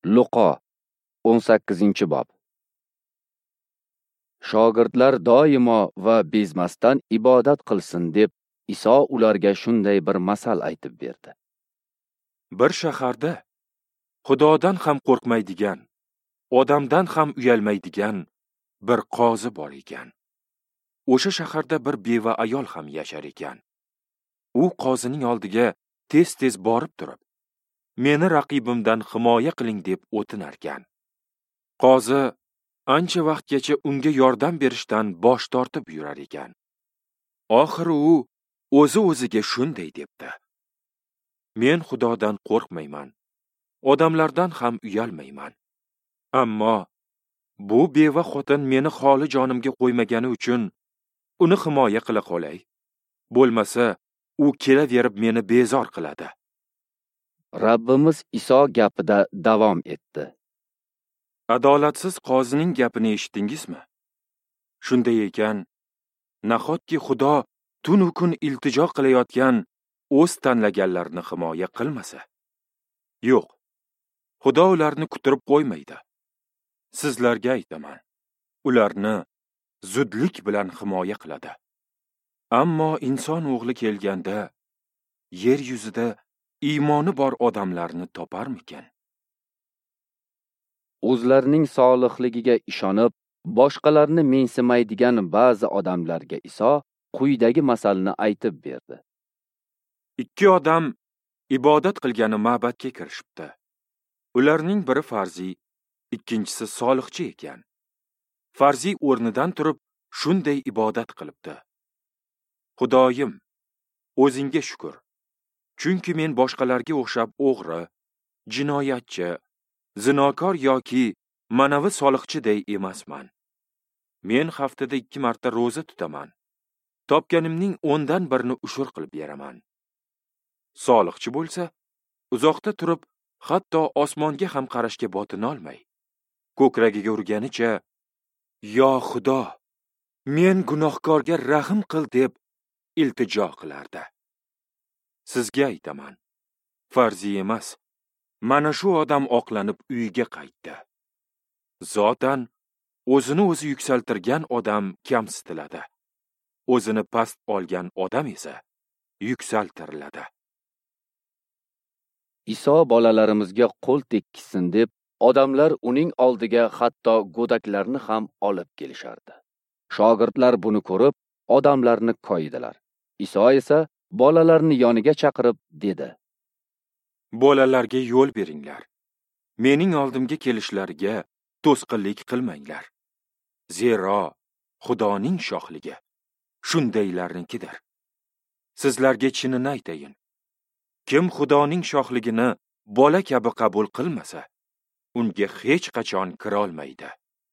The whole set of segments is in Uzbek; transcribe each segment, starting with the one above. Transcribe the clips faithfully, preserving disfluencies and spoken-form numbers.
Luqo o'n sakkizinchi bob. Shogirdlar doimo va bezmasdan ibodat qilsin deb Iso ularga shunday bir masal aytib berdi. Bir shaharda Xudodan ham qo'rqmaydigan, odamdan ham uyalmaydigan bir qozi bor ekan. O'sha shaharda bir beva ayol ham yashar ekan. U qozining oldiga tez-tez borib turib, meni raqibimdan himoya qiling deb o'tinarkan. Qozi ancha vaqtgacha unga yordam berishdan bosh tortib yurar ekan. Oxiri u o'zi-o'ziga shunday debdi: Men Xudodan qo'rqmayman, odamlardan ham uyalmayman. Ammo bu beva xotin meni xoli jonimga qo'ymagani uchun uni himoya qila qolay. Bo'lmasa, u kelaverib meni bezor qiladi. Rabbimiz Iso gapida davom etdi. Adolatsiz qozining gapini eshitdingizmi? Shunday ekan, nahotki Xudo tun u kun iltijo qilayotgan o'z tanlaganlarini himoya qilmasa? Yo'q. Xudo ularni kutirib qo'ymaydi. Sizlarga aytaman, ularni zudlik bilan himoya qiladi. Ammo inson o'g'li kelganda yer yuzida iymoni bor odamlarni toparmikan? O'zlarining solihligiga ishonib, boshqalarni mensimaydigan ba'zi odamlarga Iso quyidagi masalni aytib berdi. Ikki odam ibodat qilgani ma'batga kirishibdi. Ularning biri farziy, ikkinchisi solihchi ekan. Farziy o'rnidan turib shunday ibodat qilibdi: Xudoyim, o'zingga shukr. Chunki men boshqalarga o'xshab o'g'ri, jinoyatchi, zinokor yoki manavi solihchiday emasman. Men haftada ikki marta roza tutaman. Topganimning o'ndan birini ushur qilib beraman. Solihchi bo'lsa, uzoqda turib, hatto osmonga ham qarashga botinolmay, ko'kragiga urganicha, "Yo Xudo, men gunohkorga rahim qil" deb iltijo qilardi. Sizga aytaman, farziy emas, mana shu odam oqlanib uyiga qaytdi. Zotan o'zini o'zi yuksaltirgan odam kamsitiladi. O'zini past olgan odam esa yuksaltiriladi. Iso bolalarimizga qo'l tekkizsin deb odamlar uning oldiga hatto go'daklarni ham olib kelishardi. Shogirdlar buni ko'rib, odamlarni koyidilar. Iso esa bolalarni yoniga chaqirib dedi: Bolalarga yo'l beringlar. Mening oldimga kelishlariga to'sqinlik qilmanglar. Zero Xudoning shohligi shundaylarnikidir. Sizlarga chinini aytayin. Kim Xudoning shohligini bola kabi qabul qilmasa, unga hech qachon kira olmaydi.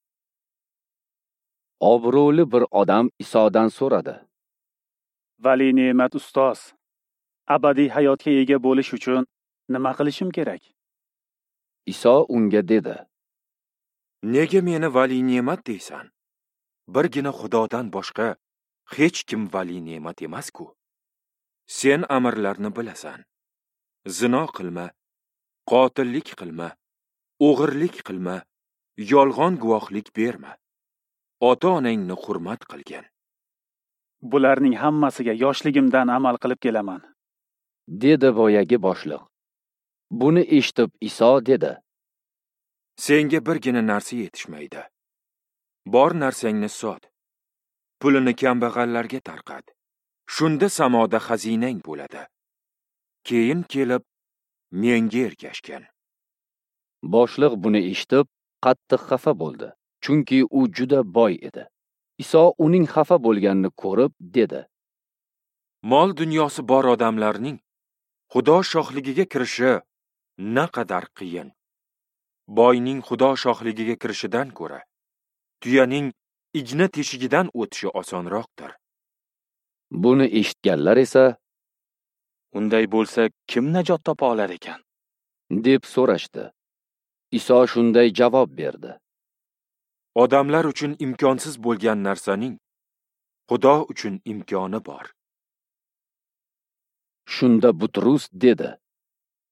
Obro'li bir odam Isodan so'radi: Vali ne'mat ustoz, abadiy hayotga ega bo'lish uchun nima qilishim kerak? Iso unga dedi: Nega meni vali ne'mat deysan? Birgina Xudodan boshqa hech kim vali ne'mat emas-ku. Sen amirlarni bilasan. Zino qilma, qotillik qilma, o'g'irlik qilma, yolg'on guvohlik berma. Ota-onangni hurmat qilgin. Bularning hammasiga yoshligimdan amal qilib kelaman, dedi boyagi boshliq. Buni eshitib Iso dedi: Senga birgina narsa yetishmaydi. Bor narsangni sot. Pulini kambag'allarga tarqat. Shunda samoda xazinang bo'ladi. Keyin kelib menga ergashgin. Boshliq buni eshitib qattiq xafa bo'ldi, chunki u juda boy edi. Iso uning xafa bo'lganini ko'rib dedi: Mol dunyosi bor odamlarning Xudo shohligiga kirishi naqadar qiyin. Boyning Xudo shohligiga kirishidan ko'ra, tuyaning igna teshigidan o'tishi osonroqdir. Buni eshitganlar esa: Unday bo'lsa, kim najot topa olar ekan? deb so'rashdi. Iso shunday javob berdi: Odamlar uchun imkonsiz bo'lgan narsaning Xudo uchun imkoni bor. Shunda Butrus dedi: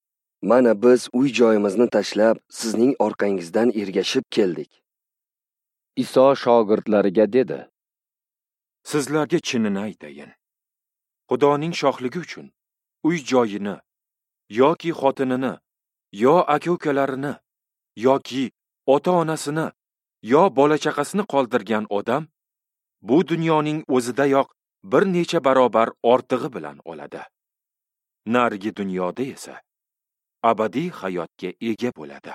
Mana biz uy joyimizni tashlab, sizning orqangizdan ergashib keldik. Iso shogirdlariga dedi: Sizlarga chinini aytayin. Xudoning shohligi uchun uy joyini yoki xotinini, yo aka-ukalarini, yoki ota-onasini, yo bola-chaqasini qoldirgan odam bu dunyoning o'zidayoq bir necha barobar ortig'i bilan oladi. Narigi dunyoda esa abadiy hayotga ega bo'ladi.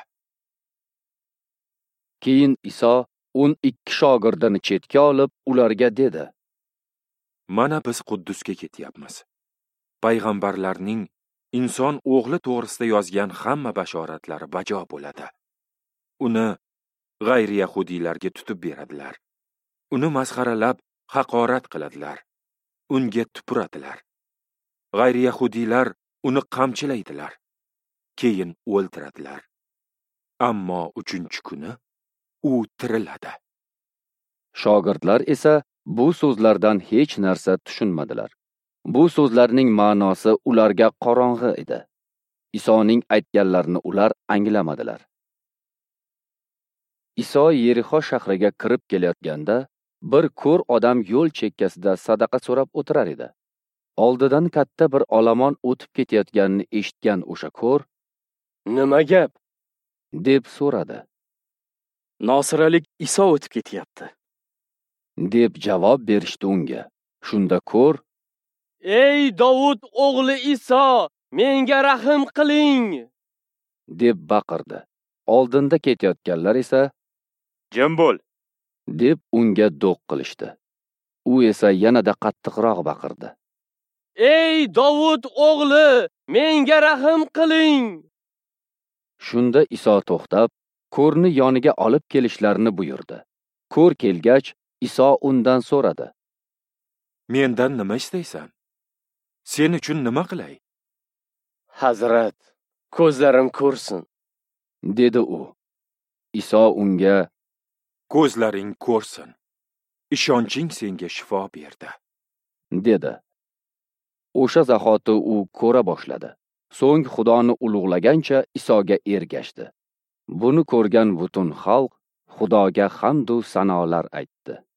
Keyin Iso o'n ikki shogirdini chetga olib, ularga dedi: Mana biz Quddusga ketyapmiz. Payg'ambarlarning inson o'g'li to'g'risida yozgan hamma bashoratlari bajo bo'ladi. Uni g'ayri yahudiylarga tutib beradilar. Uni masxaralab, haqorat qiladilar. Unga tupuradilar. G'ayri yahudiylar uni qamchilaydilar. Keyin o'ldiradilar. Ammo uchinchi kuni u tiriladi. Shogirdlar esa bu so'zlardan hech narsa tushunmadilar. Bu so'zlarning ma'nosi ularga qorong'i edi. Isoning aytganlarini ular anglamadilar. Iso Yerixo shahriga kirib kelayotganda, bir ko'r odam yo'l chekkasida sadaqa so'rab o'tirar edi. Oldidan katta bir olomon o'tib ketayotganini eshitgan o'sha ko'r: "Nima gap?" deb so'radi. "Nosiralik Iso o'tib ketyapti" deb javob berishdi unga. Shunda ko'r: "Ey Davud o'g'li Iso, menga rahim qiling" deb baqirdi. Oldinda ketayotganlar esa "Jim bo'l" deb unga do'q qilishdi. U esa yanada qattiqroq baqirdi: "Ey Davud o'g'li, menga rahim qiling" Shunda Iso to'xtab, ko'rni yoniga olib kelishlarini buyurdi. Ko'r kelgach, Iso undan so'radi: Mendan nima istaysan? Sen uchun nima qilay? "Hazrat, ko'zlarim ko'rsin" dedi u. Iso unga: Ko'zlaring ko'rsin. Ishonching senga shifo berdi dedi. O'sha zahoti u ko'ra boshladi. So'ng Xudoni ulug'lagancha Isoga ergashdi. Buni ko'rgan butun xalq Xudoga hamd va sanolar aytdi.